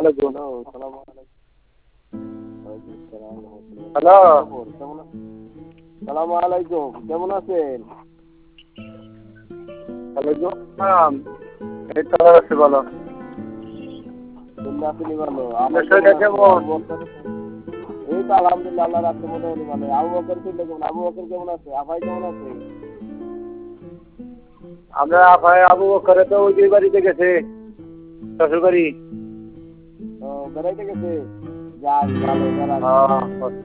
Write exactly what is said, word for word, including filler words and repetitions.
আলাইকুম। হ্যালো সালাম আলাইকুম, কেমন আছেন? ওয়ালাইকুম আসসালাম। এই তো আছি ভালো। আপনি ভালো? আপনার শরীরটা কেমন? এই তো আলহামদুলিল্লাহ, আল্লাহ রাখতে মোটামুটি ভালো। আবু বকর ছিল কেমন? আবু বকর কেমন আছে? আপাই কেমন আছে? আমরা ভাই আবু বকরে তো ওই যে বাড়িতে গেছে শ্বশুর বাড়ি। ও বেড়াইতে গেছে? যাক ভালো, বেড়াক। হ্যাঁ